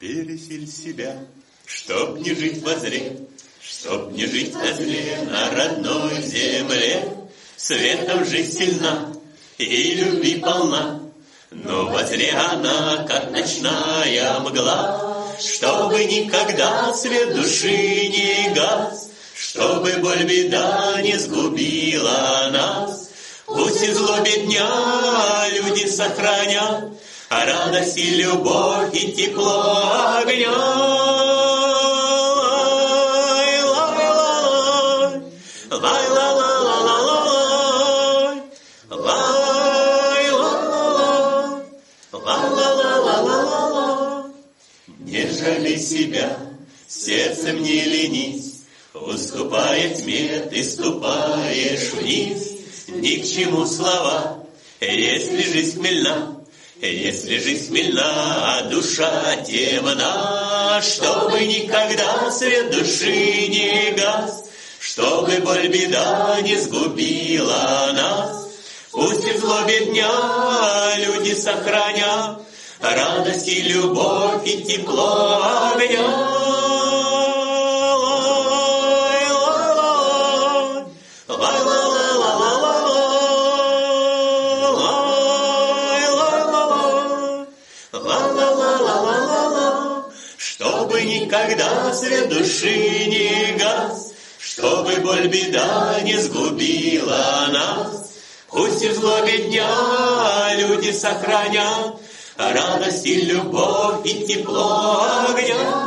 Пересиль себя, чтоб не жить возле, чтоб не жить возле на родной земле. Светом жизнь сильна и любви полна, но возле она, как ночная мгла. Чтобы никогда свет души не гас, чтобы боль беда не сгубила нас. Пусть и злобе дня люди сохранят, а радость и любовь и тепло огня. Не жали себя, сердцем не ленись, уступая тьме, ты ступаешь вниз. Ни к чему слова, если жизнь хмельна, если жизнь хмельна, а душа темна. Чтобы никогда свет души не гас, чтобы боль беда не сгубила нас. Пусть и в злобе дня люди сохранят радость и любовь и тепло огня. Чтобы никогда свет души не гас, чтобы боль беда не сгубила нас. Пусть и в злобе дня люди сохранят радость и любовь и тепло огня.